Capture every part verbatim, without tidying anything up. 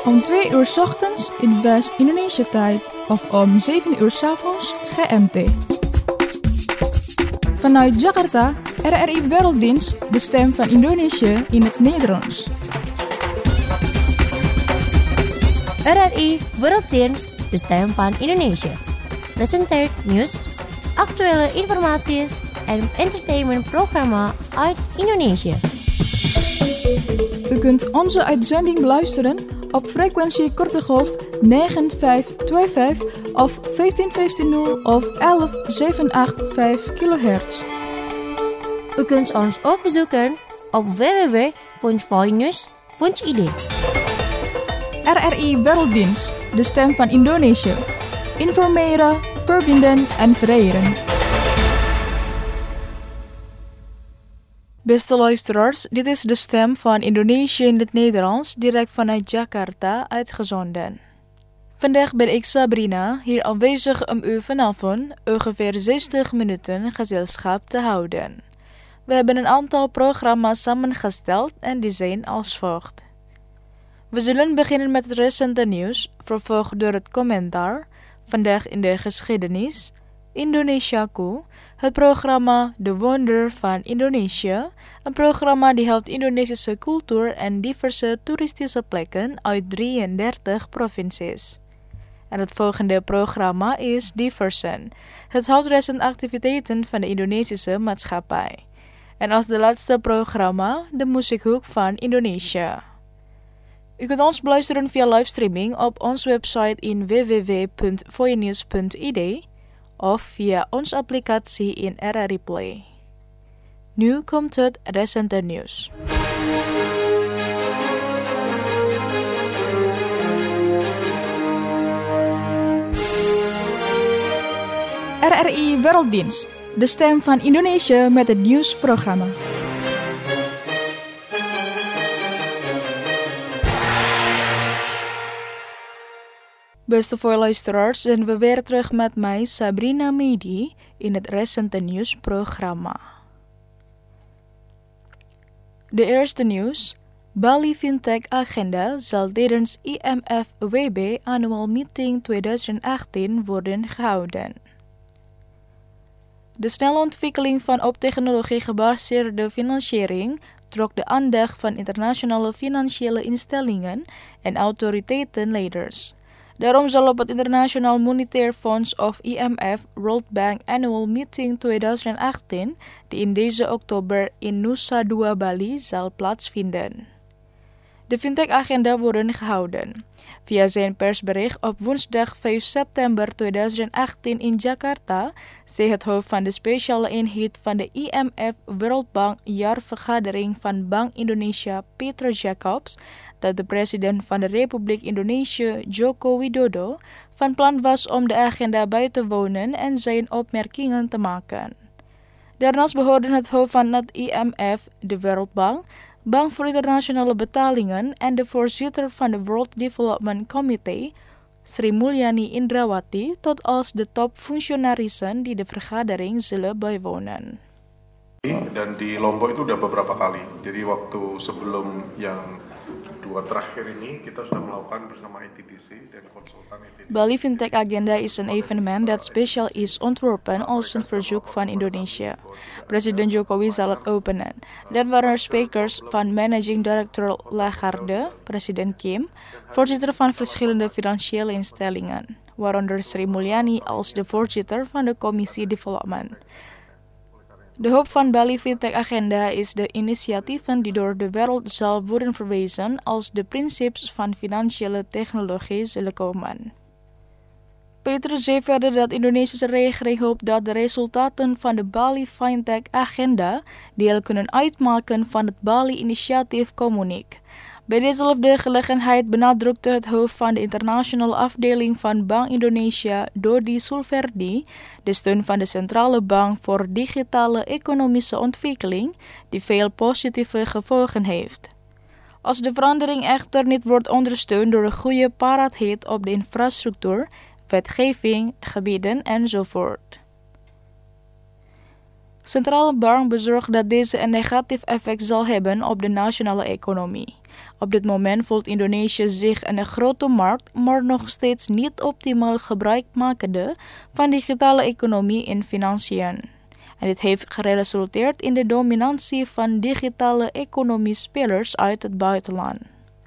Om twee uur 's ochtends in West-Indonesia-tijd of om zeven uur 's avonds G M T. Vanuit Jakarta, R R I Werelddienst, de stem van Indonesië in het Nederlands. R R I Werelddienst, de stem van Indonesië. Presenteert nieuws, actuele informatie en entertainmentprogramma uit Indonesië. U kunt onze uitzending beluisteren op frequentie korte golf negen vijf twee vijf of vijftien vijftien of elf zeven acht vijf kilohertz. U kunt ons ook bezoeken op w w w punt voinews punt i d. R R I Werelddienst, de stem van Indonesië. Informeren, verbinden en vereren. Beste luisteraars, dit is de stem van Indonesië in het Nederlands, direct vanuit Jakarta uitgezonden. Vandaag ben ik Sabrina, hier aanwezig om u vanavond ongeveer zestig minuten gezelschap te houden. We hebben een aantal programma's samengesteld en die zijn als volgt. We zullen beginnen met het recente nieuws, vervolgd door het commentaar, vandaag in de geschiedenis, Indonesiaku, het programma De Wonder van Indonesië, een programma die helpt Indonesische cultuur en diverse toeristische plekken uit drieëndertig provincies. En het volgende programma is Diversen, het houdt recent activiteiten van de Indonesische maatschappij. En als de laatste programma de muziekhoek van Indonesië. U kunt ons beluisteren via livestreaming op onze website in w w w punt voinews punt i d of via onze applicatie in R R I Play. Nu komt het recente nieuws. R R I Werelddienst, de stem van Indonesië met het nieuwsprogramma. Beste voorluisteraars, zijn we weer terug met mij, Sabrina Medi, in het recente nieuwsprogramma. De eerste nieuws. Bali Fintech Agenda zal tijdens I M F W B Annual Meeting twintig achttien worden gehouden. De snelle ontwikkeling van op technologie gebaseerde financiering trok de aandacht van internationale financiële instellingen en autoriteitenleiders. Daarom zal op het Internationaal Monetair Fonds of I M F World Bank Annual Meeting twintig achttien, die in deze oktober in Nusa Dua, Bali, zal plaatsvinden. De Fintech-agenda worden gehouden. Via zijn persbericht op woensdag vijf september twintig achttien in Jakarta zei het hoofd van de speciale eenheid van de I M F Wereldbank jaarvergadering van Bank Indonesia, Peter Jacobs, dat de president van de Republiek Indonesië, Joko Widodo, van plan was om de agenda bij te wonen en zijn opmerkingen te maken. Daarnaast behoorden het hoofd van het I M F, de Wereldbank, Bank voor Internationale Betalingen en de voorzitter van de World Development Committee, Sri Mulyani Indrawati, tot als de topfunctionarissen die de vergadering zullen bijwonen. Dan di Lombok itu udah beberapa kali. Jadi waktu sebelum yang dua terakhir ini kita sudah melakukan bersama I T D C dan konsultan I T D C. Bali Fintech Agenda is een evenement dat speciaal is ontworpen als een verzoek van Indonesië. President Jokowi zal het openen. Dat waren sprekers van Managing Director Lagarde, president Kim, voorzitter van verschillende financiële instellingen, waaronder Sri Mulyani als de voorzitter van de Commissie Development. De hoop van Bali Fintech Agenda is de initiatieven die door de wereld zal worden verwezen als de principes van financiële technologie zullen komen. Peter zei verder dat de Indonesische regering hoopt dat de resultaten van de Bali Fintech Agenda deel kunnen uitmaken van het Bali-initiatief Komunik. Bij dezelfde gelegenheid benadrukte het hoofd van de internationale afdeling van Bank Indonesia, Dodi Sulverdi, de steun van de Centrale Bank voor digitale economische ontwikkeling, die veel positieve gevolgen heeft. Als de verandering echter niet wordt ondersteund door een goede paraatheid op de infrastructuur, wetgeving, gebieden enzovoort. Centrale bank bezorgt dat deze een negatief effect zal hebben op de nationale economie. Op dit moment voelt Indonesië zich een grote markt, maar nog steeds niet optimaal gebruik makende van digitale economie en financiën. En dit heeft geresulteerd in de dominantie van digitale economie-spelers uit het buitenland.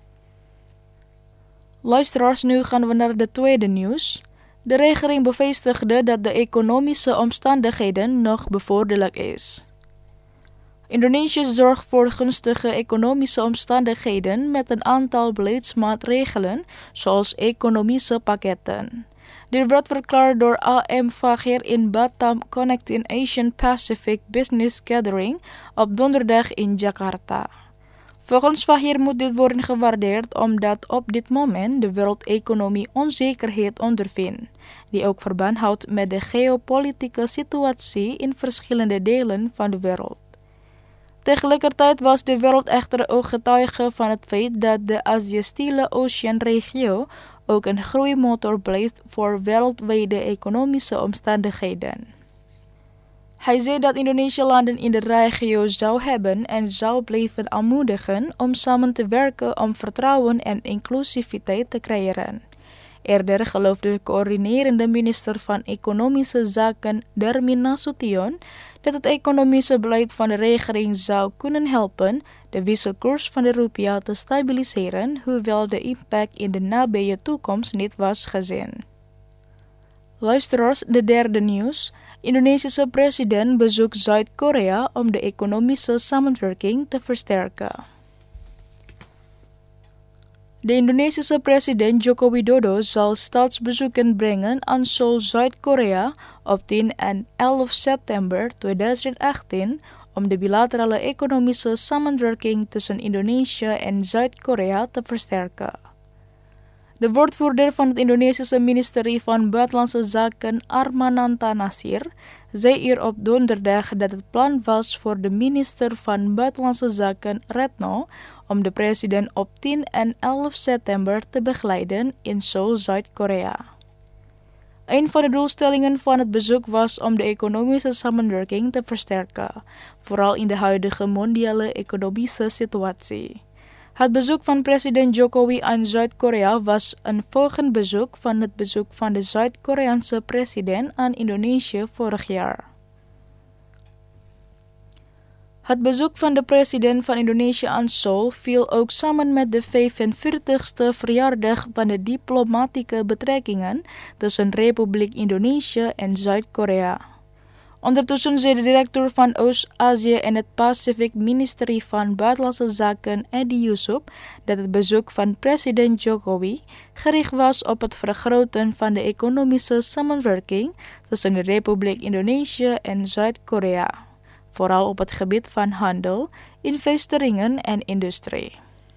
Luisteraars, nu gaan we naar de tweede nieuws. De regering bevestigde dat de economische omstandigheden nog bevorderlijk is. Indonesië zorgt voor gunstige economische omstandigheden met een aantal beleidsmaatregelen, zoals economische pakketten. Dit werd verklaard door A M Fahir in Batam Connecting Asian Pacific Business Gathering op donderdag in Jakarta. Volgens Fahir moet dit worden gewaardeerd omdat op dit moment de wereldeconomie onzekerheid ondervindt, die ook verband houdt met de geopolitieke situatie in verschillende delen van de wereld. Tegelijkertijd was de wereld echter ook getuige van het feit dat de Azië-Stille Oceaan-regio ook een groeimotor blijft voor wereldwijde economische omstandigheden. Hij zei dat Indonesië landen in de regio zou hebben en zou blijven aanmoedigen om samen te werken om vertrouwen en inclusiviteit te creëren. Eerder geloofde de coördinerende minister van Economische Zaken Darmin Nasution dat het economische beleid van de regering zou kunnen helpen de wisselkoers van de rupiah te stabiliseren, hoewel de impact in de nabije toekomst niet was gezien. Luisteraars, de derde nieuws. Indonesische president bezoekt Zuid-Korea om de economische samenwerking te versterken. De Indonesische president Joko Widodo zal staatsbezoeken brengen aan Seoul, Zuid-Korea op tien en elf september tweeduizend achttien om de bilaterale economische samenwerking tussen Indonesië en Zuid-Korea te versterken. De woordvoerder van het Indonesische ministerie van Buitenlandse Zaken Armananta Nasir zei hier op donderdag dat het plan was voor de minister van Buitenlandse Zaken Retno om de president op tien en elf september te begeleiden in Seoul, Zuid-Korea. Een van de doelstellingen van het bezoek was om de economische samenwerking te versterken, vooral in de huidige mondiale economische situatie. Het bezoek van president Jokowi aan Zuid-Korea was een volgend bezoek van het bezoek van de Zuid-Koreaanse president aan Indonesië vorig jaar. Het bezoek van de president van Indonesië aan Seoul viel ook samen met de vijfenveertigste verjaardag van de diplomatieke betrekkingen tussen Republiek Indonesië en Zuid-Korea. Ondertussen zei de directeur van Oost-Azië en het Pacific Ministerie van Buitenlandse Zaken Edi Yusuf dat het bezoek van president Jokowi gericht was op het vergroten van de economische samenwerking tussen de Republiek Indonesië en Zuid-Korea, vooral op het gebied van handel, investeringen en industrie.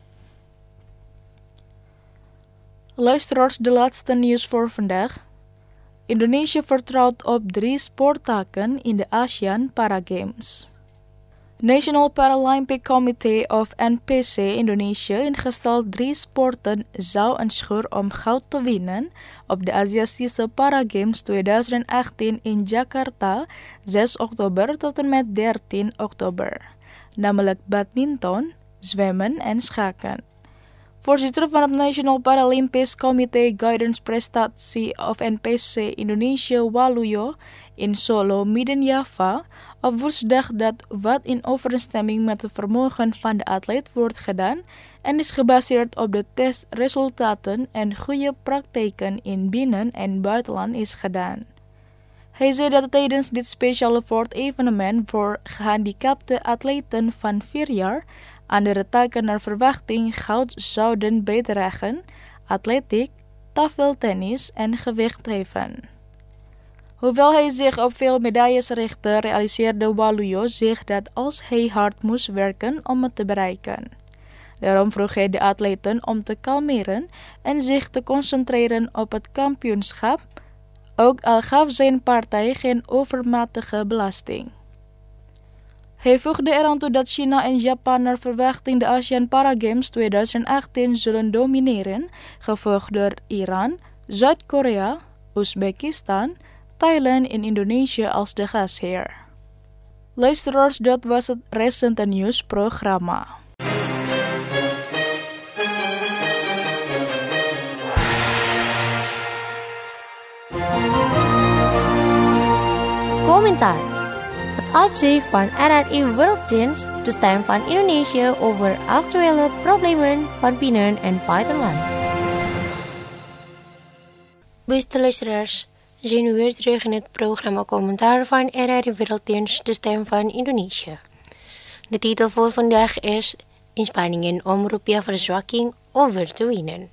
Luisteraars, de laatste nieuws voor vandaag. Indonesië vertrouwt op drie sporttakken in de ASEAN Paragames. National Paralympic Committee of N P C Indonesië ingesteld drie sporten zou enschuren om goud te winnen op de Aziatische Paragames tweeduizend achttien in Jakarta zes oktober tot en met dertien oktober, namelijk badminton, zwemmen en schaken. Voorzitter van het National Paralympic Committee Guidance Prestatie of N P C Indonesië Waluyo in Solo, Midden-Java, op woensdag dat wat in overeenstemming met het vermogen van de atleet wordt gedaan en is gebaseerd op de testresultaten en goede praktijken in binnen- en buitenland is gedaan. Hij zei dat tijdens dit speciale sportevenement voor gehandicapte atleten van vier jaar andere takken naar verwachting goud zouden bijdragen, atletiek, tafeltennis en gewichtheffen. Hoewel hij zich op veel medailles richtte, realiseerde Waluyo zich dat als hij hard moest werken om het te bereiken. Daarom vroeg hij de atleten om te kalmeren en zich te concentreren op het kampioenschap, ook al gaf zijn partij geen overmatige belasting. Hij voegde eraan toe dat China en Japan naar verwachting de ASEAN Paragames tweeduizend achttien zullen domineren, gevolgd door Iran, Zuid-Korea, Oezbekistan, Thailand en Indonesië als de gastheer. Luisteraars, dat was het recente nieuwsprogramma. Het commentaar. Het uitzicht van R R I Werelddienst, de stem van Indonesië over actuele problemen van binnen- en buitenland. Beste luisteraars, we zijn nu weer terug in het programma commentaar van R R I Werelddienst, de stem van Indonesië. De titel voor vandaag is Inspanningen om rupiahverzwakking over te winnen.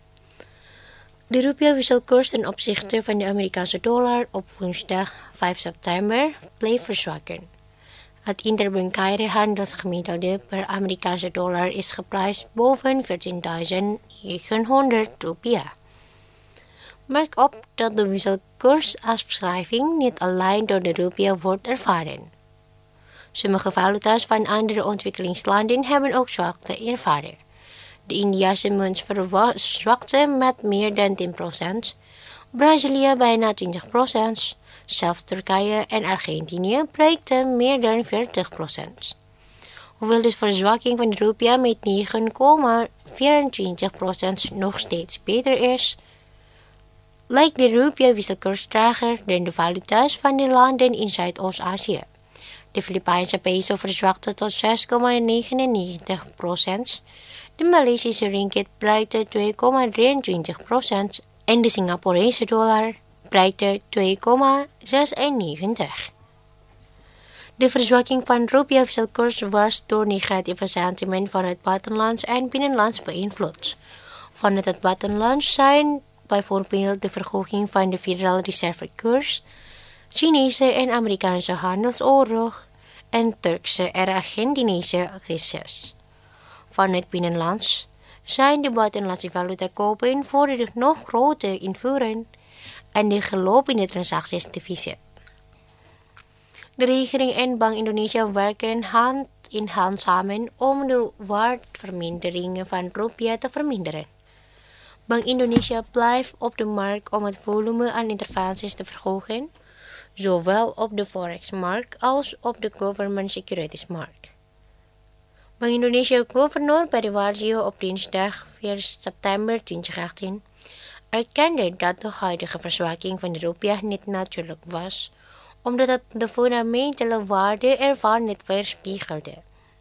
De rupiahwisselkoers ten opzichte van de Amerikaanse dollar op woensdag vijf september bleef verzwakken. Het interbankaire handelsgemiddelde per Amerikaanse dollar is geprijsd boven veertienduizend negenhonderd rupiah. Merk op dat de wisselkoersafschrijving niet alleen door de rupiah wordt ervaren. Sommige valuta's van andere ontwikkelingslanden hebben ook zwakte ervaren. De Indiase munt verzwakte met meer dan tien procent, Brazilië bijna twintig procent, zelfs Turkije en Argentinië bereikten meer dan veertig procent. Hoewel de verzwakking van de rupiah met negen komma vierentwintig procent nog steeds beter is, lijkt de rupiah wisselkoers trager dan de valuta's van de landen in Zuidoost-Azië. De Filipijnse peso verzwakte tot zes komma negenennegentig procent, de Maleisische ringgit bereikte twee komma drieëntwintig procent en de Singaporese dollar bereikte twee komma zesennegentig. De verzwakking van de rupiah-wisselkoers was door negatieve sentiment van het buitenlands en binnenlands beïnvloed. Vanuit het buitenlands zijn bijvoorbeeld de verhoging van de Federal Reserve koers, Chinese en Amerikaanse handelsoorlog en Turkse en Argentiniese crisis. Vanuit binnenlands zijn de buitenlandse valutakopen voor de nog grote invoeren en de geloop in de transacties defisit. De regering en Bank Indonesia werken hand in hand samen om de waardeverminderingen van rupiah te verminderen. Bank Indonesia blijft op de markt om het volume aan interventies te verhogen, zowel op de forexmarkt als op de government securitiesmarkt. Bank Indonesia Gouverneur Periwarjo op dinsdag vier september tweeduizend achttien erkende dat de huidige verzwakking van de rupiah niet natuurlijk was, omdat het de fundamentele waarde ervan niet weerspiegelde.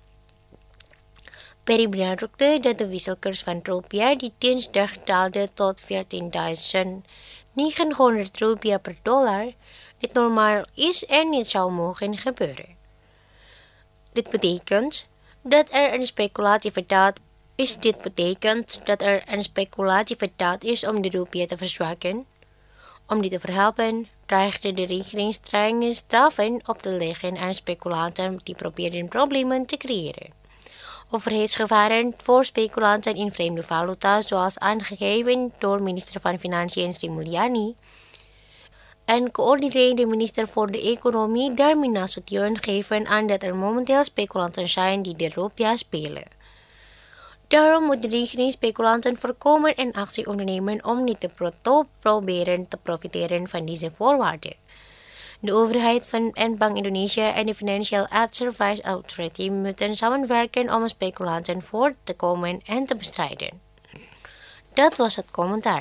Peri benadrukte dat de wisselkoers van rupiah die dinsdag daalde tot veertienduizend negenhonderd rupiah per dollar niet normaal is en niet zou mogen gebeuren. Dit betekent dat er een speculatie verdaad is. Dit betekent dat er een speculatie verdaad is om de rupiah te verzwakken. Om dit te verhelpen, dreigde de regering strenge straffen op te leggen aan speculanten die probeerden problemen te creëren. Overheidsgevaren voor speculanten in vreemde valuta, zoals aangegeven door minister van Financiën Sri Mulyani en coördinerende minister voor de Economie Darmin Nasution, geven aan dat er momenteel speculanten zijn die de rupiah spelen. Daarom moet de regering speculanten voorkomen en actie ondernemen om niet te pro- proberen te profiteren van deze voorwaarden. De overheid van en Bank Indonesia en de Financial Aid Service Authority moeten samenwerken om speculanten voor te komen en te bestrijden. Dat was het commentaar.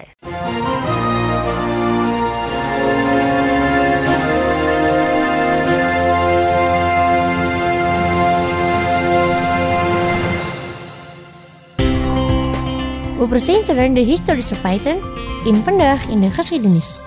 We presenteren de historische feiten in Vandaag in de Geschiedenis.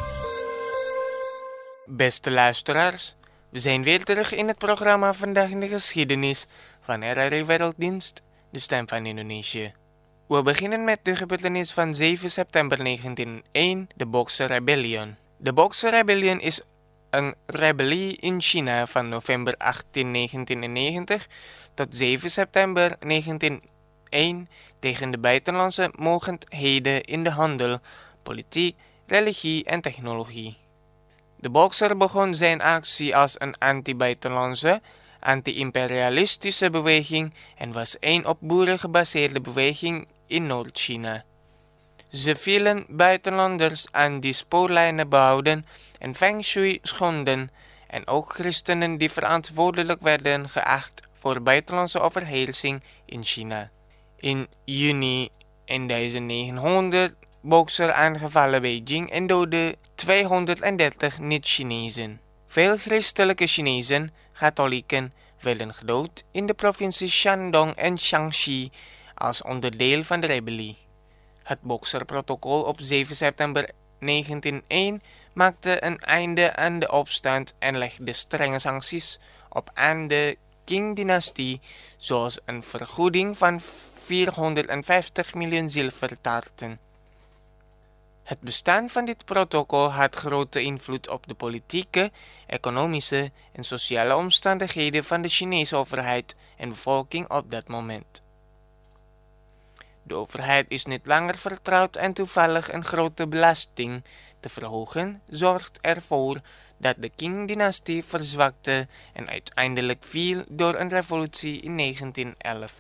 Beste luisteraars, we zijn weer terug in het programma Vandaag in de Geschiedenis van R R I Werelddienst, de stem van Indonesië. We beginnen met de gebeurtenis van zeven september negentienhonderdéén, de Boxer Rebellion. De Boxer Rebellion is een rebellie in China van november achttien negentiennegentig tot zeven september negentienhonderdéén tegen de buitenlandse mogendheden in de handel, politiek, religie en technologie. De Boxer begon zijn actie als een anti-buitenlandse, anti-imperialistische beweging en was een op boeren gebaseerde beweging in Noord-China. Ze vielen buitenlanders aan die spoorlijnen behouden en feng shui schonden en ook christenen die verantwoordelijk werden geacht voor buitenlandse overheersing in China. In juni negentienhonderd bokser aangevallen Beijing en doodde tweehonderddertig niet-Chinezen. Veel christelijke Chinezen, katholieken, werden gedood in de provincie Shandong en Shaanxi als onderdeel van de rebellie. Het Bokserprotocol op zeven september negentienhonderdéén maakte een einde aan de opstand en legde strenge sancties op aan de Qing-dynastie, zoals een vergoeding van vierhonderdvijftig miljoen zilvertaarten. Het bestaan van dit protocol had grote invloed op de politieke, economische en sociale omstandigheden van de Chinese overheid en bevolking op dat moment. De overheid is niet langer vertrouwd en toevallig een grote belasting te verhogen zorgt ervoor dat de Qing-dynastie verzwakte en uiteindelijk viel door een revolutie in negentienhonderdelf.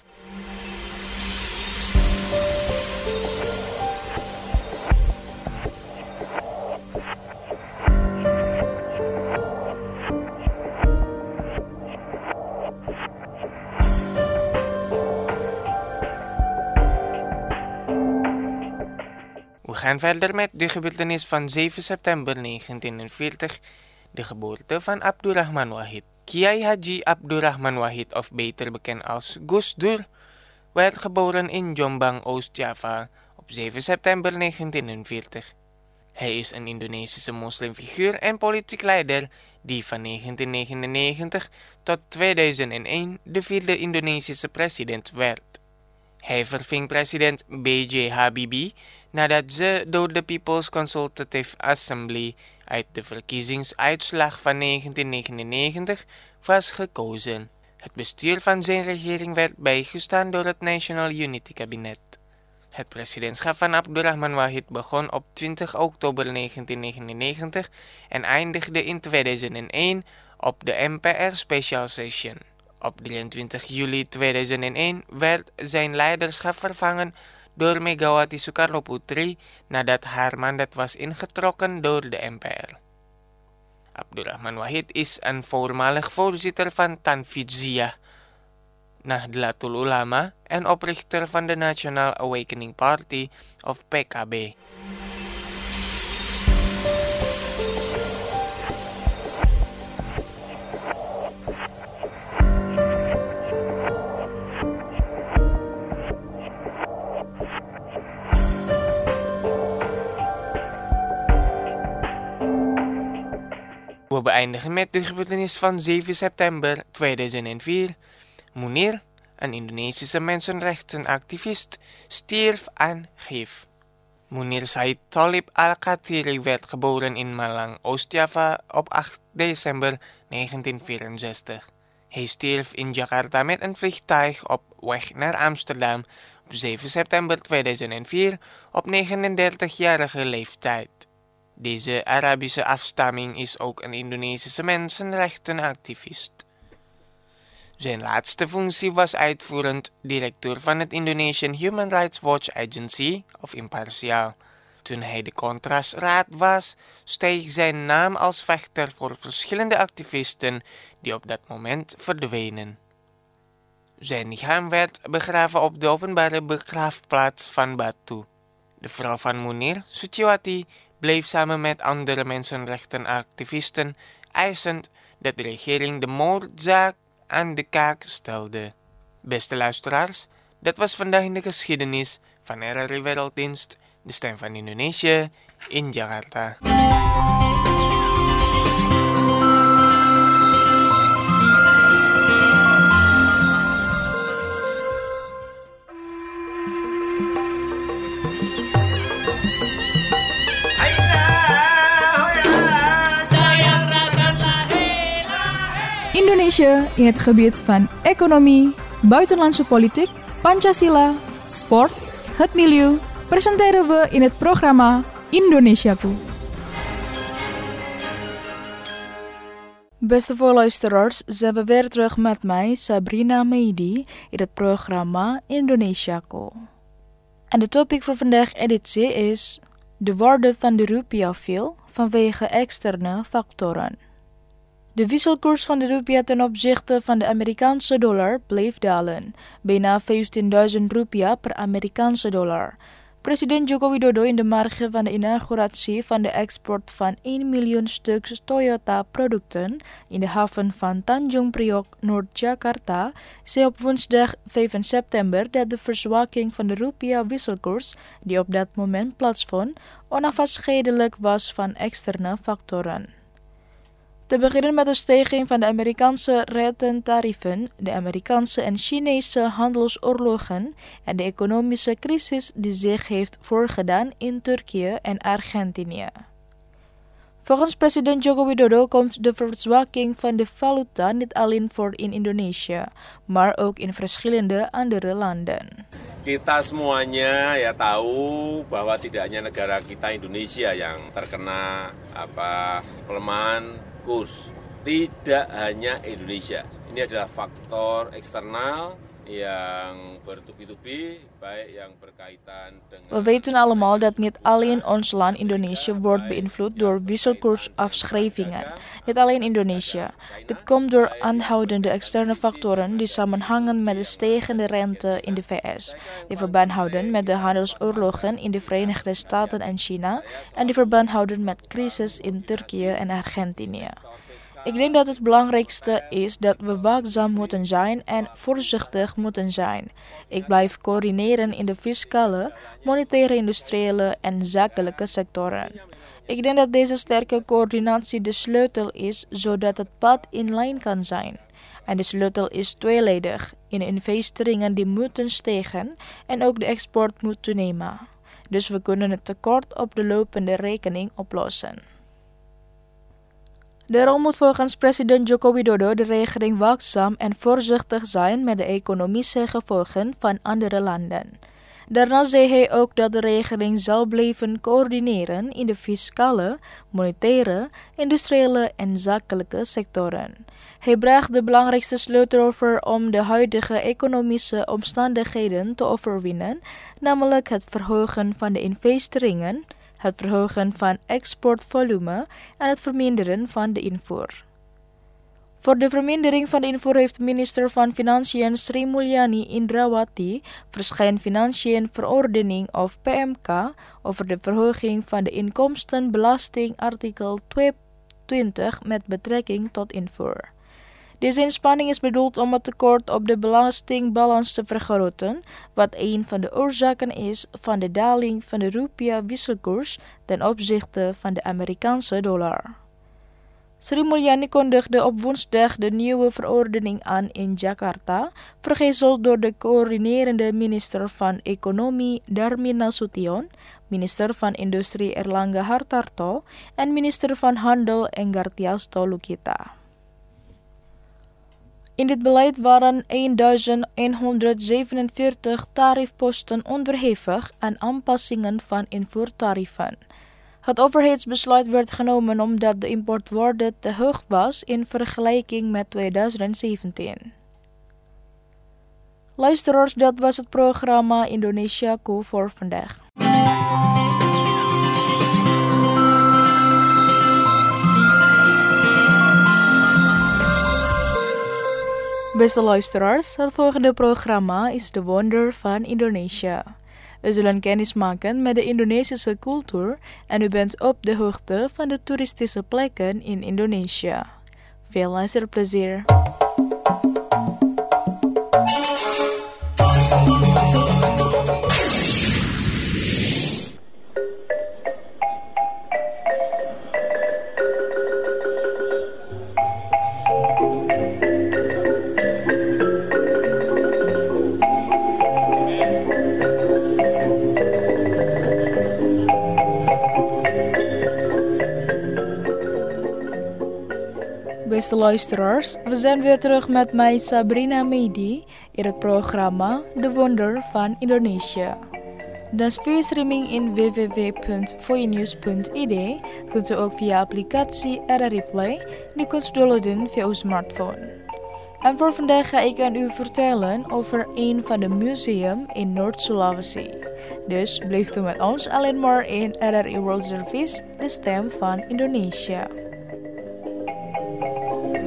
We gaan verder met de gebeurtenis van zeven september negentienhonderdveertig, de geboorte van Abdurrahman Wahid. Kiai Haji Abdurrahman Wahid, of beter bekend als Gus Dur, werd geboren in Jombang, Oost-Java op zeven september negentienhonderdveertig. Hij is een Indonesische moslimfiguur en politiek leider die van negentienhonderdnegenennegentig tot tweeduizend één de vierde Indonesische president werd. Hij verving president B J Habibie nadat ze door de People's Consultative Assembly uit de verkiezingsuitslag van negentienhonderdnegenennegentig was gekozen. Het bestuur van zijn regering werd bijgestaan door het National Unity Cabinet. Het presidentschap van Abdurrahman Wahid begon op twintig oktober negentienhonderdnegenennegentig en eindigde in tweeduizend één op de M P R Special Session. Op drieëntwintig juli tweeduizend één werd zijn leiderschap vervangen door Megawati Soekarno-Putri nadat haar mandaat was ingetrokken door de M P R. Abdurrahman Wahid is een voormalig voorzitter van Tanfidziyah, Nahdlatul Ulama en oprichter van de National Awakening Party of P K B. We beëindigen met de gebeurtenis van zeven september tweeduizend vier. Munir, een Indonesische mensenrechtenactivist, stierf aan H I V. Munir Said Tholib Al-Kathiri werd geboren in Malang, Oost-Java op acht december negentienhonderdvierenzestig. Hij stierf in Jakarta met een vliegtuig op weg naar Amsterdam op zeven september tweeduizend vier op negenendertigjarige leeftijd. Deze Arabische afstamming is ook een Indonesische mensenrechtenactivist. Zijn laatste functie was uitvoerend directeur van het Indonesian Human Rights Watch Agency, of Impartial. Toen hij de Contrasraad was, steeg zijn naam als vechter voor verschillende activisten die op dat moment verdwenen. Zijn lichaam werd begraven op de openbare begraafplaats van Batu. De vrouw van Munir, Suciwati, bleef samen met andere mensenrechtenactivisten eisend dat de regering de moordzaak aan de kaak stelde. Beste luisteraars, dat was vandaag in de geschiedenis van R R I Werelddienst, de stem van Indonesië, in Jakarta. Indonesia in het gebied van economie, buitenlandse politiek, Pancasila, sport, het milieu, presenteren we in het programma Indonesiaku. Beste voorluisteraars, zijn we weer terug met mij, Sabrina Meidi, in het programma Indonesiaku. En de topic voor vandaag editie is: de waarde van de rupiah viel vanwege externe factoren. De wisselkoers van de rupiah ten opzichte van de Amerikaanse dollar bleef dalen, bijna vijftienduizend rupiah per Amerikaanse dollar. President Joko Widodo in de marge van de inauguratie van de export van één miljoen stuks Toyota-producten in de haven van Tanjung Priok, Noord-Jakarta, zei op woensdag vijf september dat de verzwakking van de rupiah-wisselkoers, die op dat moment plaatsvond, onafscheidelijk was van externe factoren. Te beginnen met de stijging van de Amerikaanse rentetarieven, de Amerikaanse en Chinese handelsoorlogen en de economische crisis die zich heeft voorgedaan in Turkije en Argentinië. Volgens president Joko Widodo komt de verzwakking van de valuta niet alleen voor in Indonesië, maar ook in verschillende andere landen. Kita semuanya ya tahu bahwa tidak hanya negara kita Indonesia yang terkena apa pelemahan kurs. Tidak hanya Indonesia. Ini adalah faktor eksternal yang bertubi-tubi, baik yang berkaitan dengan... We weten allemaal dat niet alleen ons land Indonesië wordt beïnvloed door wisselkoersafschrijvingen. Niet alleen Indonesië. Dit komt door aanhoudende externe factoren die samenhangen met de stijgende rente in de V S, die verband houden met de handelsoorlogen in de Verenigde Staten en China en die verband houden met crisis in Turkije en Argentinië. Ik denk dat het belangrijkste is dat we waakzaam moeten zijn en voorzichtig moeten zijn. Ik blijf coördineren in de fiscale, monetaire, industriële en zakelijke sectoren. Ik denk dat deze sterke coördinatie de sleutel is, zodat het pad in lijn kan zijn. En de sleutel is tweeledig, in investeringen die moeten stijgen en ook de export moet toenemen. Dus we kunnen het tekort op de lopende rekening oplossen. Daarom moet volgens president Joko Widodo de regering waakzaam en voorzichtig zijn met de economische gevolgen van andere landen. Daarna zei hij ook dat de regering zal blijven coördineren in de fiscale, monetaire, industriële en zakelijke sectoren. Hij bracht de belangrijkste sleutel over om de huidige economische omstandigheden te overwinnen, namelijk het verhogen van de investeringen, het verhogen van exportvolume en het verminderen van de invoer. Voor de vermindering van de invoer heeft minister van Financiën Sri Mulyani Indrawati verscheen Financiën Verordening of P M K over de verhoging van de inkomstenbelasting artikel tweeëntwintig met betrekking tot invoer. Deze inspanning is bedoeld om het tekort op de belastingbalans te vergroten, wat een van de oorzaken is van de daling van de rupiah-wisselkoers ten opzichte van de Amerikaanse dollar. Sri Mulyani kondigde op woensdag de nieuwe verordening aan in Jakarta, vergezeld door de coördinerende minister van Economie Darmin Nasution, minister van Industrie Erlangga Hartarto en minister van Handel Enggartias Tolukita. In dit beleid waren duizend honderdzevenenveertig tariefposten onderhevig aan aanpassingen van invoertarieven. Het overheidsbesluit werd genomen omdat de importwaarde te hoog was in vergelijking met tweeduizend zeventien. Luisteraars, dat was het programma Indonesiaku voor vandaag. Beste luisteraars, het volgende programma is De Wonder van Indonesië. We zullen kennis maken met de Indonesische cultuur en u bent op de hoogte van de toeristische plekken in Indonesië. Veel luisterplezier. Beste luisteraars, we zijn weer terug met mij Sabrina Medi in het programma De Wonder van Indonesië. Dan via streaming in w w w punt voinews punt i d kunt u ook via applicatie R R I Play die kunt downloaden via uw smartphone. En voor vandaag ga ik aan u vertellen over een van de museum in Noord-Sulawesi. Dus blijft u met ons alleen maar in R R I World Service, de stem van Indonesië.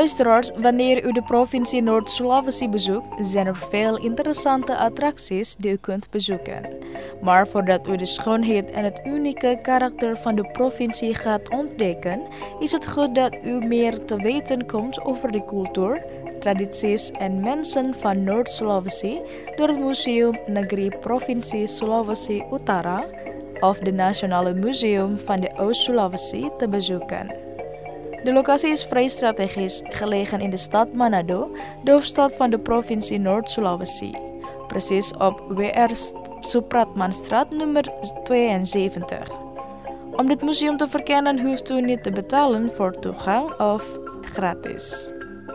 Luisteraars, wanneer u de provincie Noord-Sulawesi bezoekt, zijn er veel interessante attracties die u kunt bezoeken. Maar voordat u de schoonheid en het unieke karakter van de provincie gaat ontdekken, is het goed dat u meer te weten komt over de cultuur, tradities en mensen van Noord-Sulawesi door het Museum Negeri Provincie Sulawesi Utara of de Nationale Museum van de Oost-Sulawesi te bezoeken. De locatie is vrij strategisch, gelegen in de stad Manado, de hoofdstad van de provincie Noord-Sulawesi. Precies op W R Supratmanstraat nummer tweeënzeventig. Om dit museum te verkennen hoeft u niet te betalen voor toegang of gratis.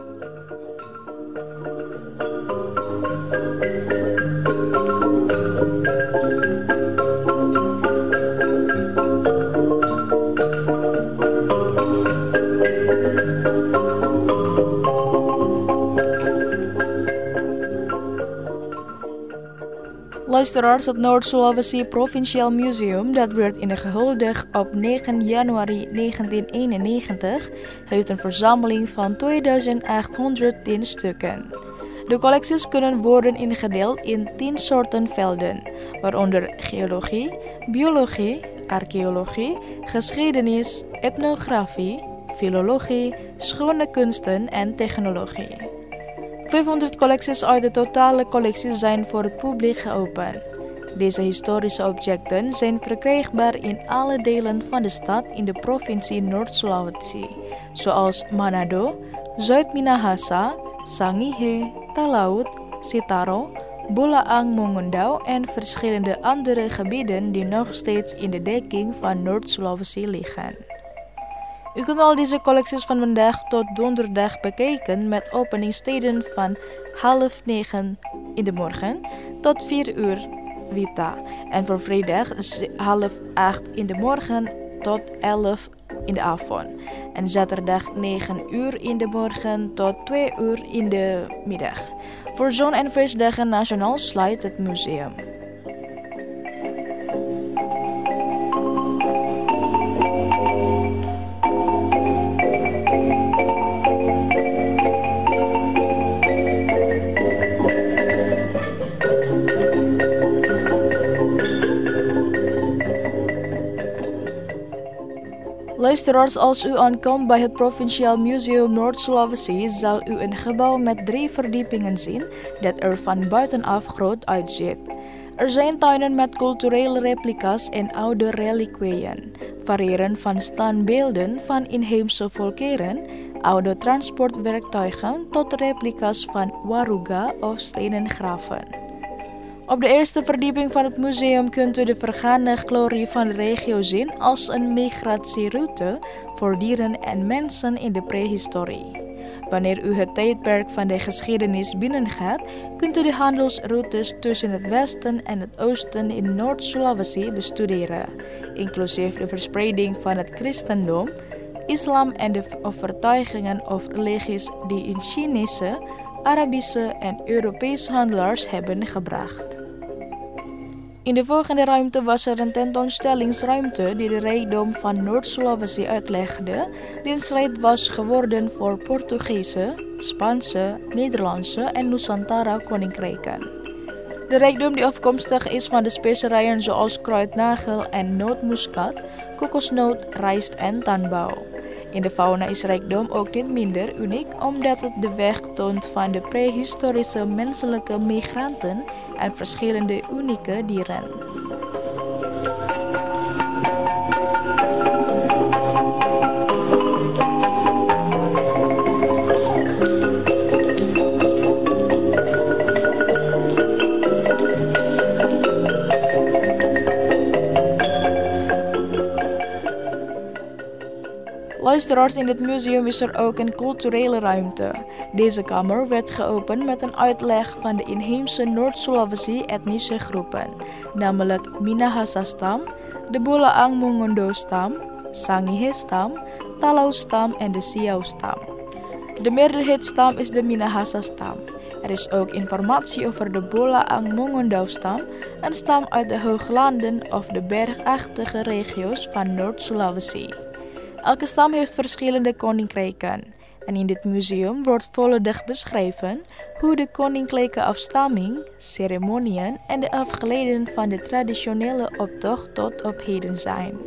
Luisteraars, het Noord-Sulawesi Provinciaal Museum, dat werd ingehuldigd op negen januari negentien eenennegentig, heeft een verzameling van tweeduizend achthonderdtien stukken. De collecties kunnen worden ingedeeld in tien soorten velden, waaronder geologie, biologie, archeologie, geschiedenis, etnografie, filologie, schone kunsten en technologie. vijfhonderd collecties uit de totale collectie zijn voor het publiek geopend. Deze historische objecten zijn verkrijgbaar in alle delen van de stad in de provincie Noord-Sulawesi, zoals Manado, Zuid-Minahasa, Sangihe, Talaut, Sitaro, Bulaang Mongondo en verschillende andere gebieden die nog steeds in de dekking van Noord-Sulawesi liggen. U kunt al deze collecties van vandaag tot donderdag bekijken met openingstijden van half negen in de morgen tot vier uur vita. En voor vrijdag half acht in de morgen tot elf in de avond. En zaterdag negen uur in de morgen tot twee uur in de middag. Voor zon- en feestdagen nationaal sluit het museum. Luisteraars, als u aankomt bij het Provinciaal Museum Noord-Sulawesi, zal u een gebouw met drie verdiepingen zien dat er van buitenaf groot uitziet. Er zijn tuinen met culturele replica's en oude reliquieën, variëren van standbeelden van inheemse volkeren, oude transportwerktuigen tot replica's van waruga of stenen graven. Op de eerste verdieping van het museum kunt u de vergane glorie van de regio zien als een migratieroute voor dieren en mensen in de prehistorie. Wanneer u het tijdperk van de geschiedenis binnengaat, kunt u de handelsroutes tussen het westen en het oosten in Noord-Sulawesi bestuderen, inclusief de verspreiding van het christendom, islam en de overtuigingen of religies die in Chinese, Arabische en Europese handelaars hebben gebracht. In de volgende ruimte was er een tentoonstellingsruimte die de rijkdom van Noord-Sulawesi uitlegde, die een strijd was geworden voor Portugese, Spaanse, Nederlandse en Nusantara koninkrijken. De rijkdom die afkomstig is van de specerijen zoals kruidnagel en nootmuskaat, kokosnoot, rijst en tuinbouw. In de fauna is rijkdom ook niet minder uniek omdat het de weg toont van de prehistorische menselijke migranten en verschillende unieke dieren. Luisteraars, in het museum is er ook een culturele ruimte. Deze kamer werd geopend met een uitleg van de inheemse Noord-Sulawesi etnische groepen, namelijk Minahasa-stam, de Bulaang Mongondo-stam, Sangihe-stam, Talaut-stam en de Siau-stam. De meerderheidsstam is de Minahasa-stam. Er is ook informatie over de Bulaang Mongondo-stam, een stam uit de hooglanden of de bergachtige regio's van Noord-Sulawesi. Elke stam heeft verschillende koninkrijken. En in dit museum wordt volledig beschreven hoe de koninklijke afstamming, ceremoniën en de afgeleiden van de traditionele optocht tot op heden zijn.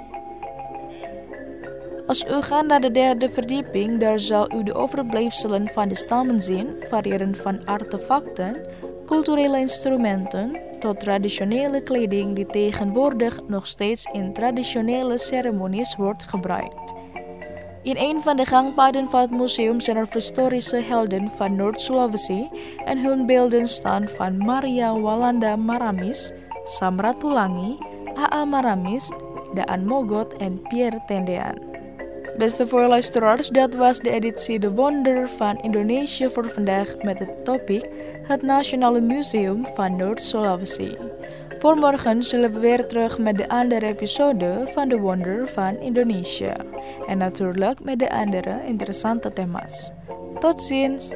Als u gaat naar de derde verdieping, daar zal u de overblijfselen van de stammen zien, variërend van artefacten, culturele instrumenten tot traditionele kleding die tegenwoordig nog steeds in traditionele ceremonies wordt gebruikt. In een van de gangpaden van het museum zijn er historische helden van Noord-Sulawesi en hun beelden staan van Maria Walanda Maramis, Samratulangi, A A Maramis, Daan Mogot en Pierre Tendean. Beste voorluisteraars, dat was de editie De Wonder van Indonesië voor vandaag met het topic het Nationale Museum van Noord-Sulawesi. Voor morgen zullen we weer terug met de andere episode van De Wonder van Indonesië. En natuurlijk met de andere interessante thema's. Tot ziens!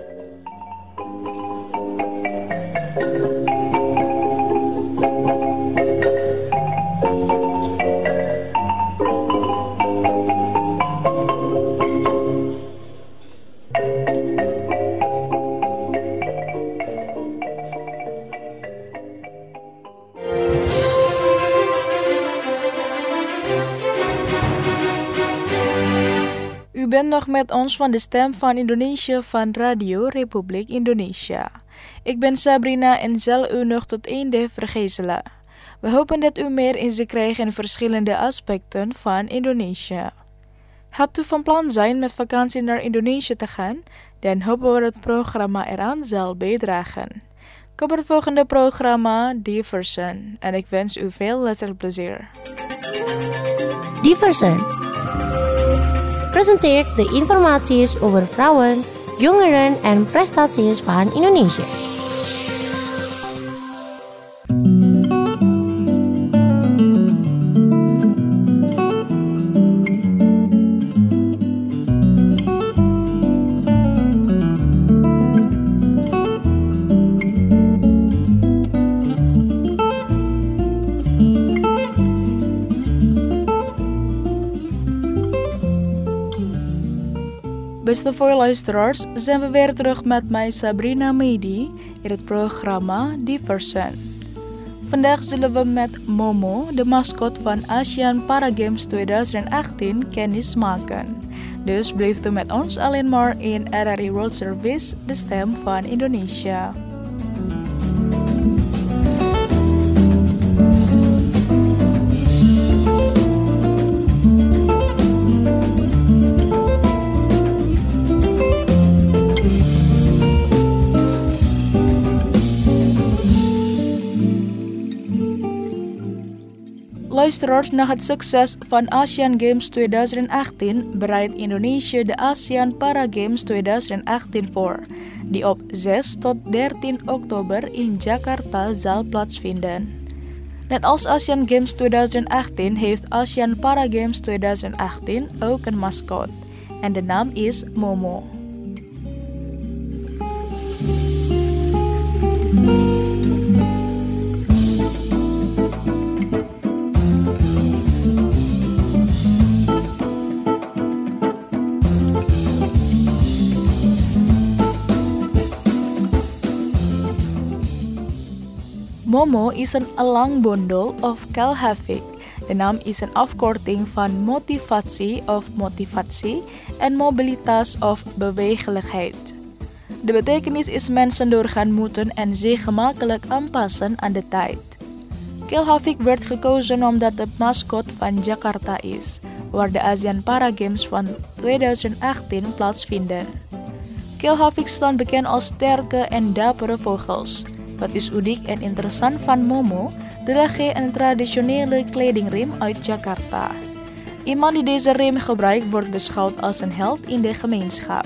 U bent nog met ons van de Stem van Indonesië van Radio Republiek Indonesia. Ik ben Sabrina en zal u nog tot einde vergezelen. We hopen dat u meer inzicht krijgt in verschillende aspecten van Indonesië. Hebt u van plan zijn met vakantie naar Indonesië te gaan? Dan hopen we dat het programma eraan zal bijdragen. Kom het volgende programma Diversen en ik wens u veel luisterplezier. Diversen presenteert de informaties over vrouwen, jongeren en prestaties van Indonesië. Beste voorluisteraars, zijn we weer terug met mij Sabrina Medi in het programma Diversen. Vandaag zullen we met Momo, de mascot van Asian Para Games twintig achttien, kennis maken. Dus blijft u met ons alleen maar in R R I World Service, de stem van Indonesië. Luisteraars, na het succes van Asian Games twintig achttien bereidt Indonesië de Asian Para Games twintig achttien voor, die op zes tot dertien oktober in Jakarta zal plaatsvinden. Net als Asian Games twintig achttien heeft Asian Para Games twintig achttien ook een mascot en de naam is Momo. Momo is een elang bondel of kelhavik. De naam is een afkorting van motivatie of motivatie en mobilitas of bewegelijkheid. De betekenis is mensen doorgaan moeten en zich gemakkelijk aanpassen aan de tijd. Kelhavik werd gekozen omdat het mascot van Jakarta is, waar de Asian Para Games van twintig achttien plaatsvinden. Kelhavik staan bekend als sterke en dappere vogels. Wat is uniek en interessant van Momo, draagt hij een traditionele kledingriem uit Jakarta. Iemand die deze riem gebruikt wordt beschouwd als een held in de gemeenschap.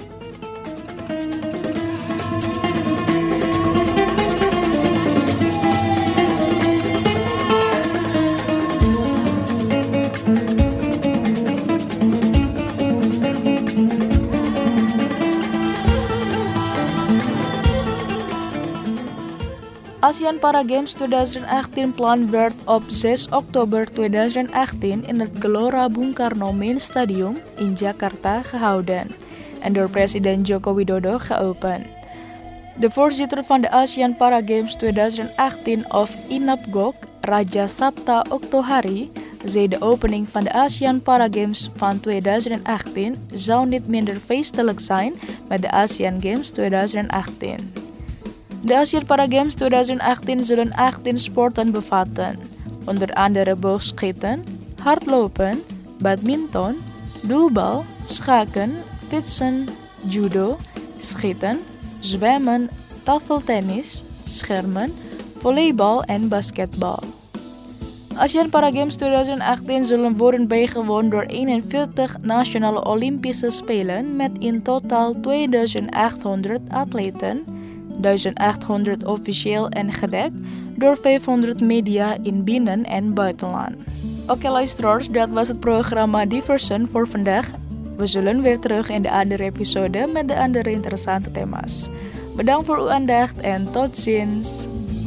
Asian Para Games twintig achttien plan werd op zes oktober tweeduizend achttien in het Gelora Bung Karno Main Stadium in Jakarta gehouden. en door Presiden Joko Widodo geopend. De voorzitter van de ASEAN Para Games twintig achttien of I N A P G O K, Raja Sapta Oktohari, zei de opening van de ASEAN Para Games van twintig achttien zou niet minder feestelijk zijn met de ASEAN Games twintig achttien. De ASEAN Para Games twintig achttien zullen achttien sporten bevatten, onder andere boogschieten, hardlopen, badminton, doelbal, schaken, fietsen, judo, schieten, zwemmen, tafeltennis, schermen, volleybal en basketbal. ASEAN Para Games twintig achttien zullen worden bijgewoond door eenenveertig nationale Olympische Spelen met in totaal tweeduizend achthonderd atleten, duizend achthonderd officieel en gedekt door vijfhonderd media in binnen- en buitenland. Oké luisteraars, dat was het programma Diversen voor vandaag. We zullen weer terug in de andere episode met de andere interessante thema's. Bedankt voor uw aandacht en tot ziens.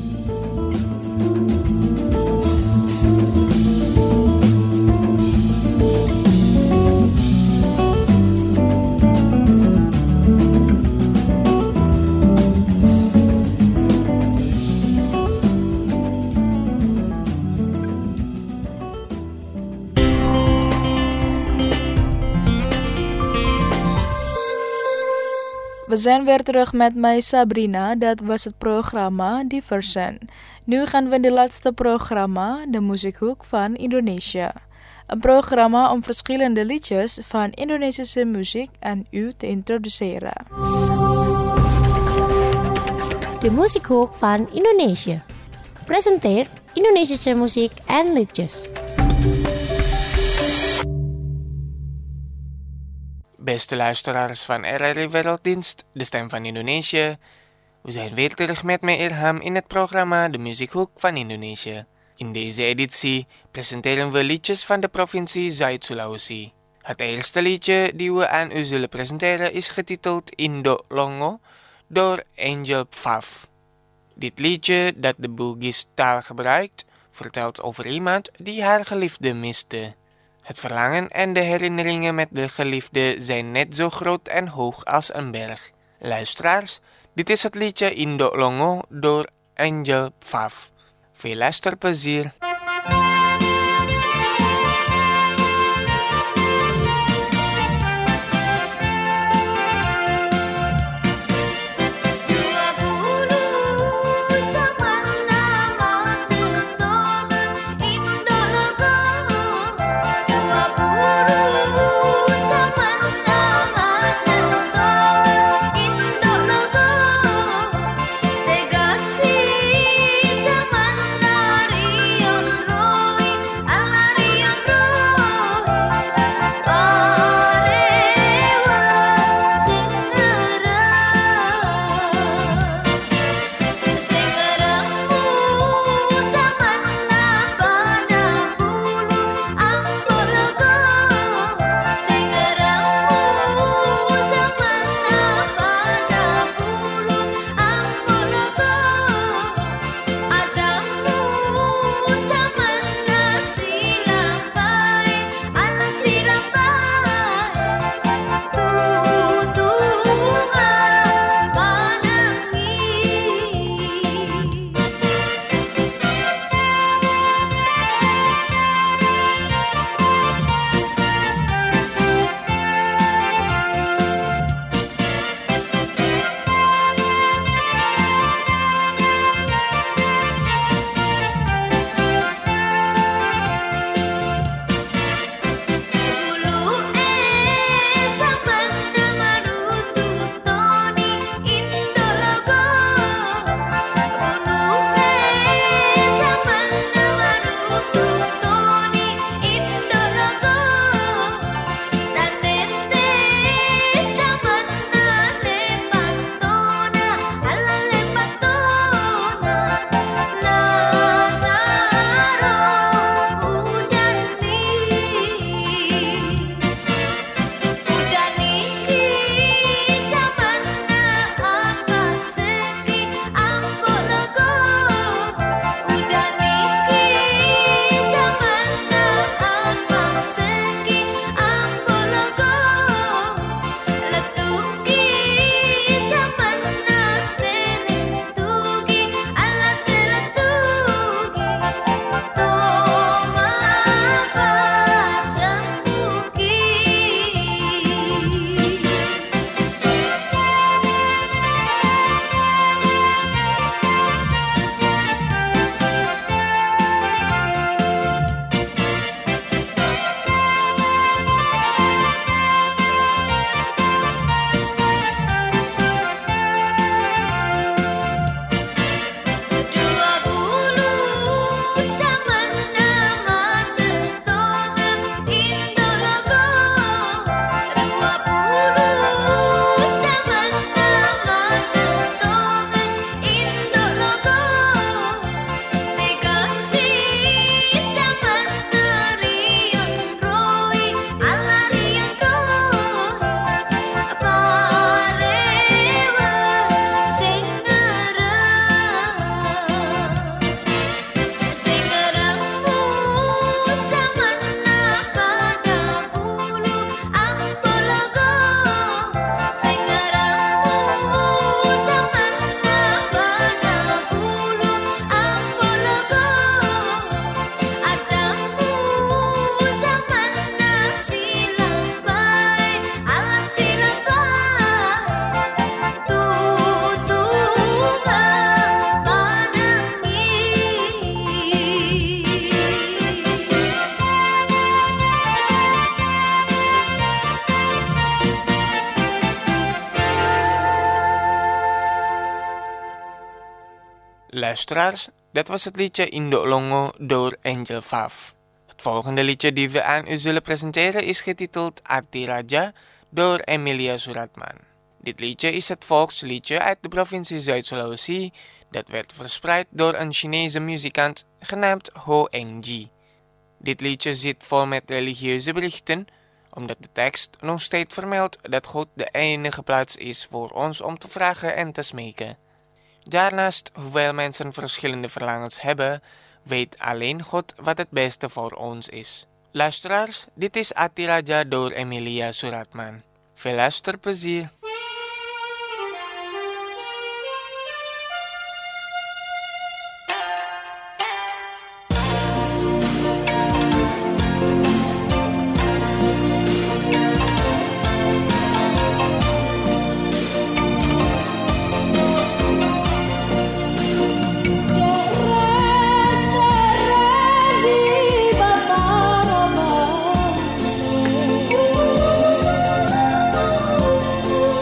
We zijn weer terug met mij Sabrina, dat was het programma Diversen. Nu gaan we in de laatste programma, de muziekhoek van Indonesië. Een programma om verschillende liedjes van Indonesische muziek aan u te introduceren. De muziekhoek van Indonesië presenteert Indonesische muziek en liedjes. Beste luisteraars van R R I Werelddienst, de stem van Indonesië. We zijn weer terug met mij Irham in het programma De Muziekhoek van Indonesië. In deze editie presenteren we liedjes van de provincie Zuid-Sulawesi. Het eerste liedje die we aan u zullen presenteren is getiteld Indo Longo door Angel Pfaff. Dit liedje, dat de Bugis-taal gebruikt, vertelt over iemand die haar geliefde miste. Het verlangen en de herinneringen met de geliefde zijn net zo groot en hoog als een berg. Luisteraars, dit is het liedje Indo Longo door Angel Pfaff. Veel luisterplezier. Tegasi sama nario Luisteraars, dat was het liedje Indok Longo door Angel Faf. Het volgende liedje die we aan u zullen presenteren is getiteld Arti Raja door Emilia Suratman. Dit liedje is het volksliedje uit de provincie Zuid-Sulawesi dat werd verspreid door een Chinese muzikant genaamd Ho Eng-ji. Dit liedje zit vol met religieuze berichten, omdat de tekst nog steeds vermeldt dat God de enige plaats is voor ons om te vragen en te smeken. Daarnaast, hoewel mensen verschillende verlangens hebben, weet alleen God wat het beste voor ons is. Luisteraars, dit is Arti Raja door Emilia Suratman. Veel luisterplezier! Di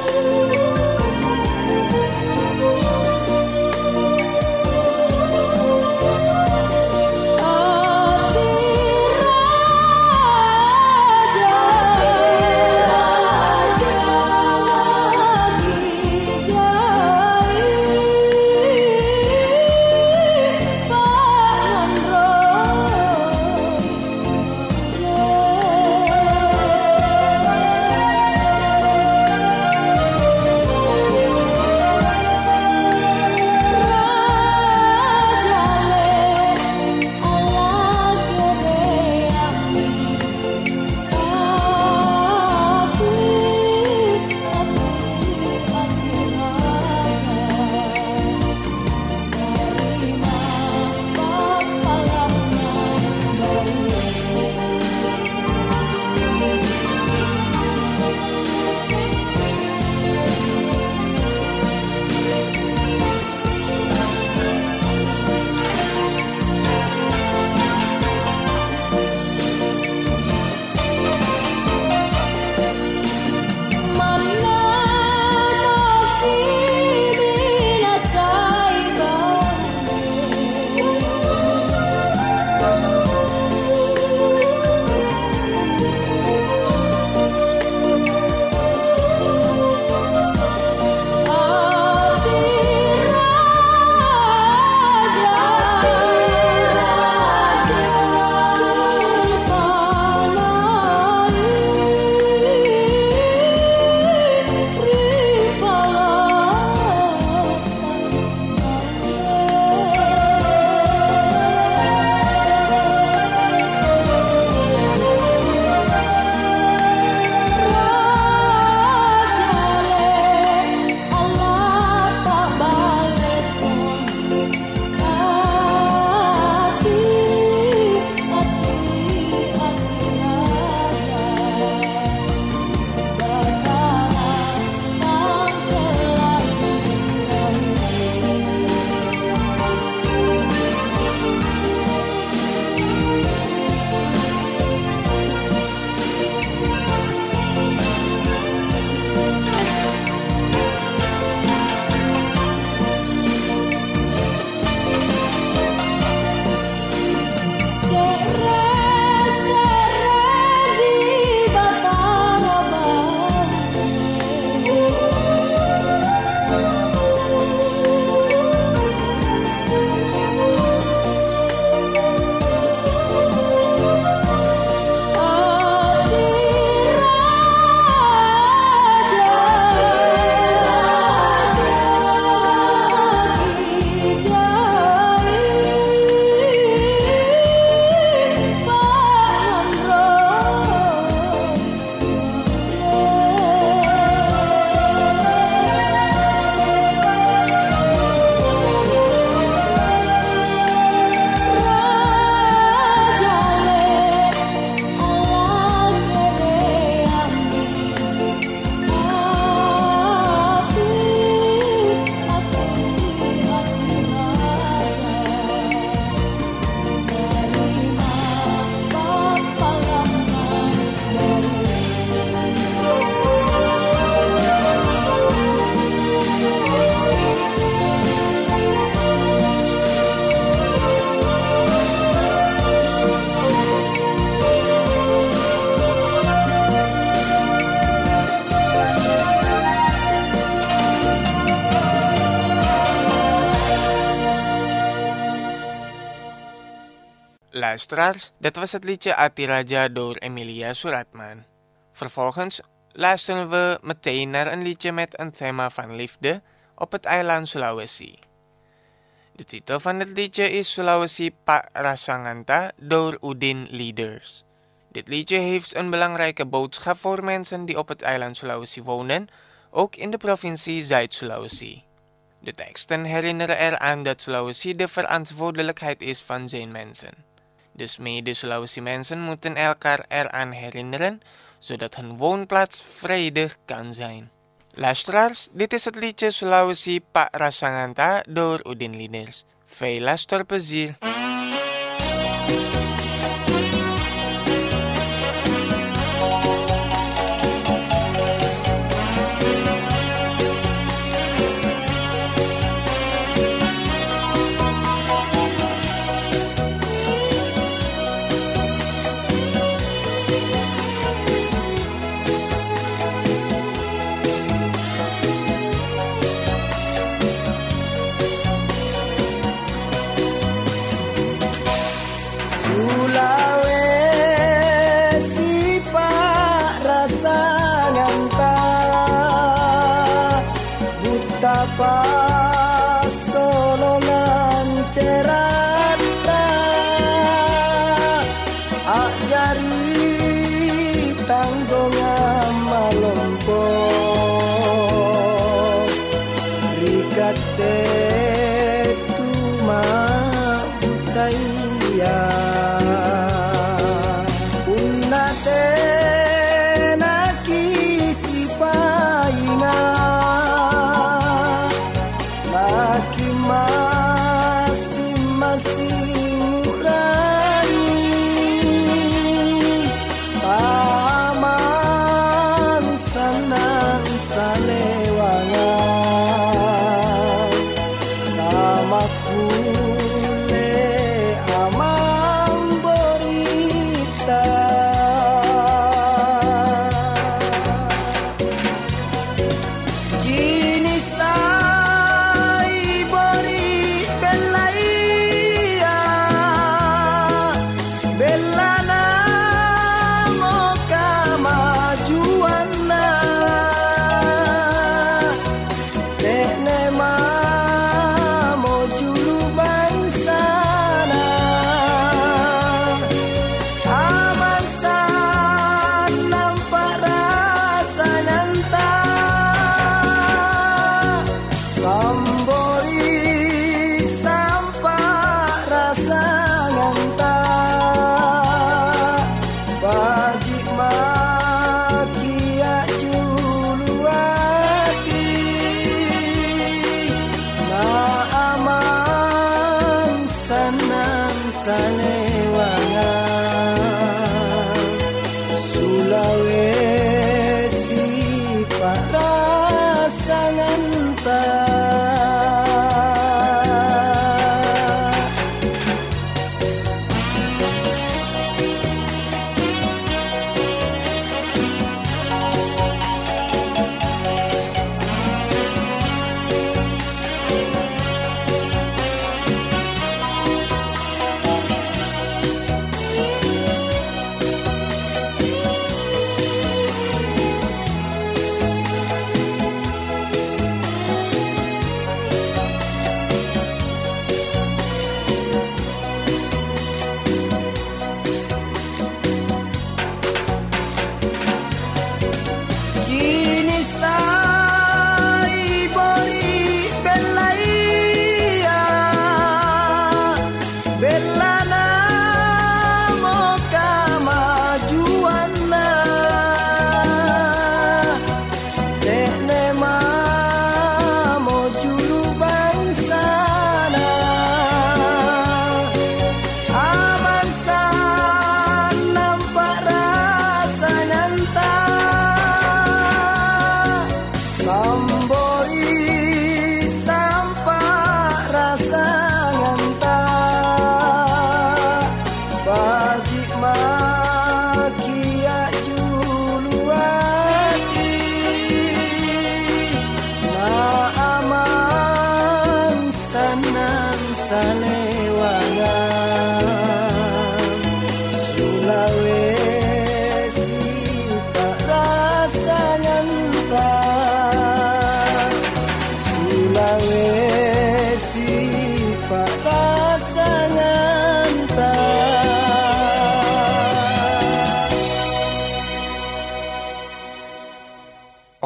Luisteraars, dat was het liedje Atiraja door Emilia Suratman. Vervolgens luisteren we meteen naar een liedje met een thema van liefde op het eiland Sulawesi. De titel van het liedje is Sulawesi Pak Rasanganta door Udin Leaders. Dit liedje heeft een belangrijke boodschap voor mensen die op het eiland Sulawesi wonen, ook in de provincie Zuid-Sulawesi. De teksten herinneren eraan dat Sulawesi de verantwoordelijkheid is van zijn mensen. Dus mede Sulawesi mensen moeten elkaar eraan herinneren, zodat hun woonplaats vredig kan zijn. Luisteraars, dit is het liedje Sulawesi Pak Rasanganta door Udin Leaders. Veel luisterplezier.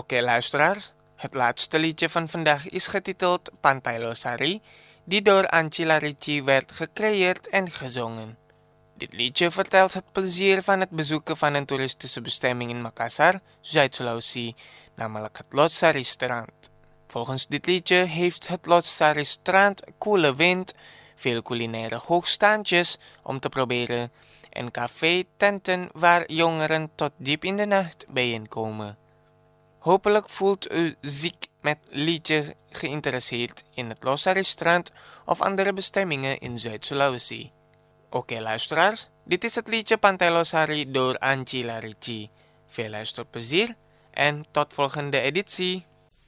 Oké luisteraars, het laatste liedje van vandaag is getiteld Pantai Losari, die door Anci Larici werd gecreëerd en gezongen. Dit liedje vertelt het plezier van het bezoeken van een toeristische bestemming in Makassar, Zuid-Sulawesi, namelijk het Losari-strand. Volgens dit liedje heeft het Losari-strand koele wind, veel culinaire hoogstandjes om te proberen en café-tenten waar jongeren tot diep in de nacht bijeenkomen. Hopelijk voelt u zich met liedje geïnteresseerd in het Losari-strand of andere bestemmingen in Zuid-Sulawesi. Oké luisteraars, dit is het liedje Pantai Losari door Anci Larici. Veel luisterplezier en tot volgende editie.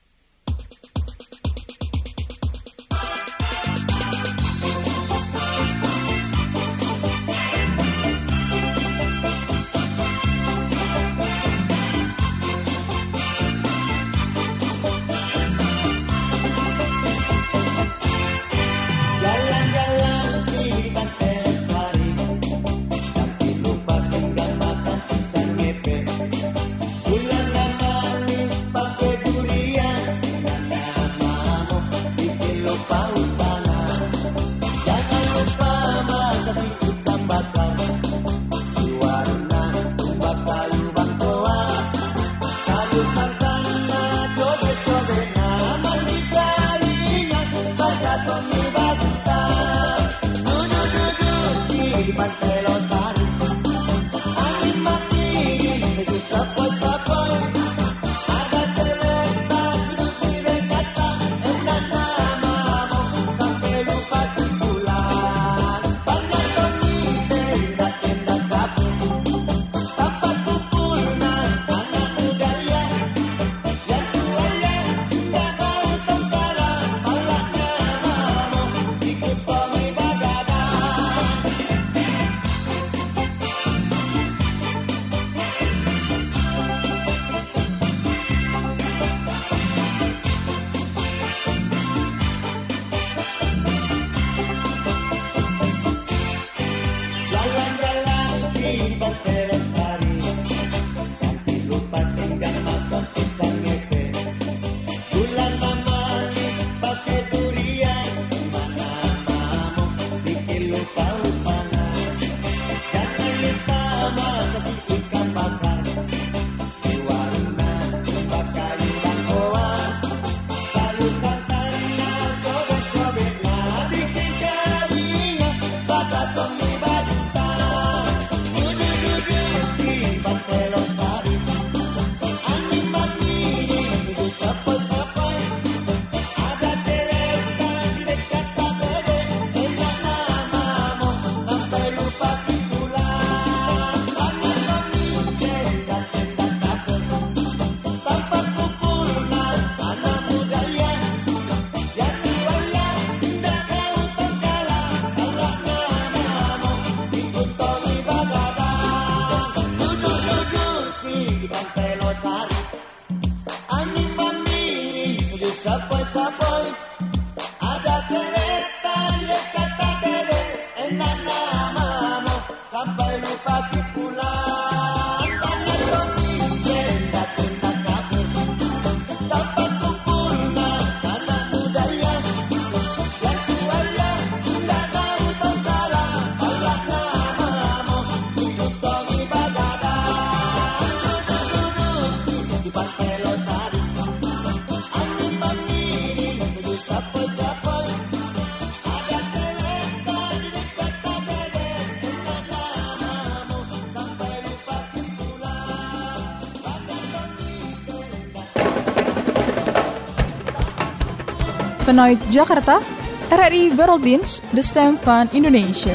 Vanuit Jakarta, R R I Werelddienst, de stem van Indonesië.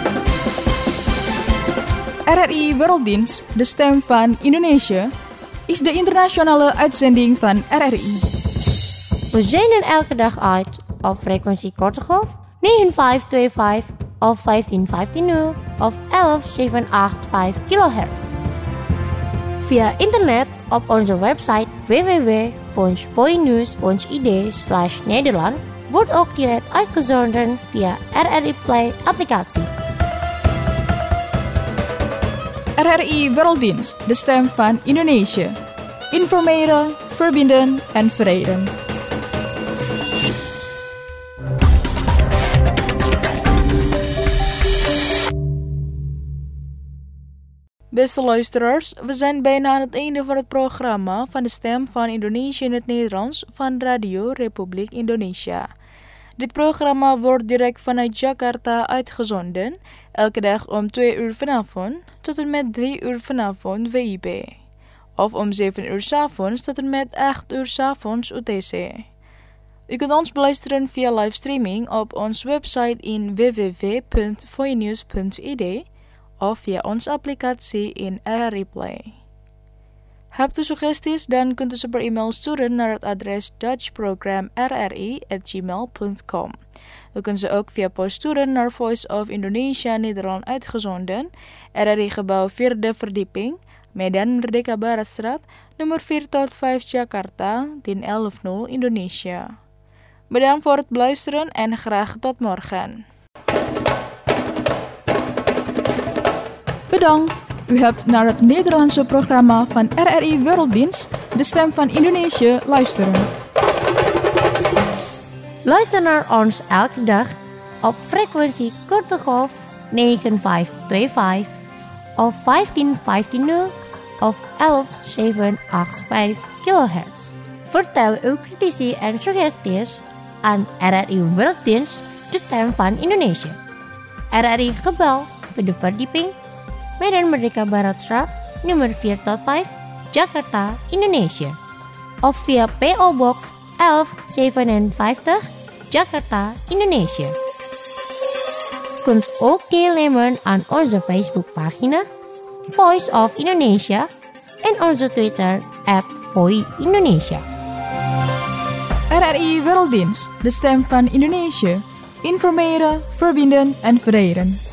R R I Werelddienst, de stem van Indonesië, is de internationale uitzending van R R I. We zenden elke dag uit op frequentie korte golf negen vijf twee vijf of vijftien vijftien of elf zeven acht vijf kilohertz. Via internet op onze website w w w punt poinews punt i d slash Nederland wordt ook direct uitgezonden via R R I Play applicatie. R R I Werelddienst, de stem van Indonesië. Informeren, verbinden en verenigen. Beste luisteraars, we zijn bijna aan het einde van het programma van de Stem van Indonesië in het Nederlands van Radio Republiek Indonesia. Dit programma wordt direct vanuit Jakarta uitgezonden, elke dag om twee uur vanavond tot en met drie uur vanavond W I B. Of om zeven uur 's avonds tot en met acht uur 's avonds U T C. U kunt ons beluisteren via livestreaming op onze website in w w w punt voinews punt i d of via onze applicatie in R R I Play. Hebt u suggesties, dan kunt u ze per e-mail sturen naar het adres dutchprogramrri at gmail punt com. U kunt ze ook via post sturen naar Voice of Indonesia Nederland uitgezonden, R R I gebouw vierde verdieping, Medan Merdeka Baratstraat, nummer vier tot vijf Jakarta, tien elf nul Indonesia. Bedankt voor het beluisteren en graag tot morgen. Bedankt. U hebt naar het Nederlandse programma van R R I Werelddienst, de Stem van Indonesië, luisteren. Luister naar ons elke dag op frequentie korte golf negen vijf twee vijf of vijftien vijftien of elf zeven acht vijf kilohertz. Vertel uw critici en suggesties aan R R I Werelddienst, de Stem van Indonesië. R R I gebouw voor de verdieping Medan Merdeka Baratstraat, nummer vier tot vijf, Jakarta, Indonesië. Of via P O Box elf zevenenvijftig, Jakarta, Indonesië. Kunt ook deelnemen aan onze Facebookpagina Voice of Indonesia en onze Twitter at Voi Indonesia. R R I Werelddienst, de Stem van Indonesië. Informeren, verbinden en verenigen.